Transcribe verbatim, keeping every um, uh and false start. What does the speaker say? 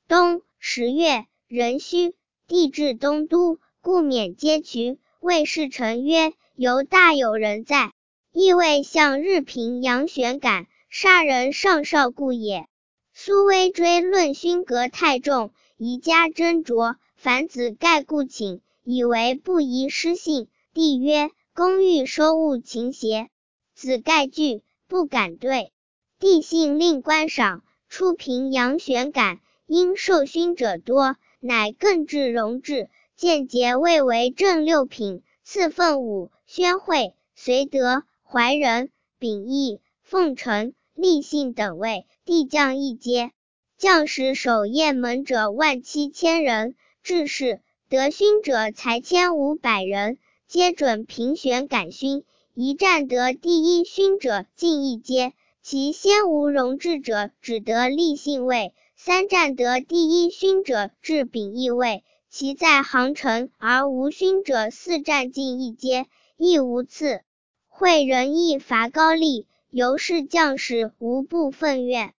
冬十月，壬戌，帝至东都，故免阶渠。谓侍臣曰：犹大有人在，亦谓向日平杨玄感，杀人上少故也。苏威追论勋格太重，宜加斟酌。凡子盖故请，以为不宜失信。帝曰：公欲收物勤邪？子盖惧，不敢对。帝信令观赏，初平杨玄感，因受勋者多，乃更置容制，见节位为正六品，赐奉武、宣惠、绥德、怀仁、秉义、奉承、立信等位，帝降一阶。将士守雁门者万七千人，致仕得勋者才千五百人，皆准平玄感勋。一战得第一勋者进一阶，其先无容制者只得立信位；三战得第一勋者至秉义位，其在行程而无勋者四战进一阶，亦无次。会仁义伐高丽，由是将士无不愤怨。